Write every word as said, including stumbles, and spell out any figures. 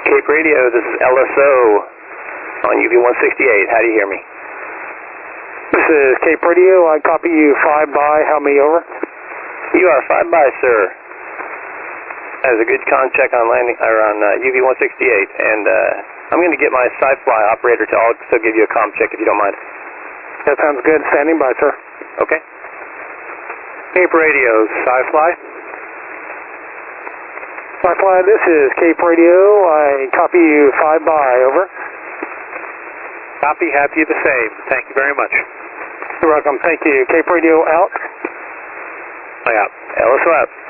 Cape Radio, this is L S O on U V one sixty-eight. How do you hear me? This is Cape Radio. I copy you five by. How many over? You are five by, sir. That was a good con check on landing or on uh, U V one sixty-eight, and uh, I'm going to get my SciFly operator to also give you a com check if you don't mind. That sounds good. Standing by, sir. Okay. Cape Radio, SciFly. SciFly, this is Cape Radio. I copy you five by. Over. Copy. Have you the same. Thank you very much. You're welcome. Thank you. Cape Radio out. I out. L S O out.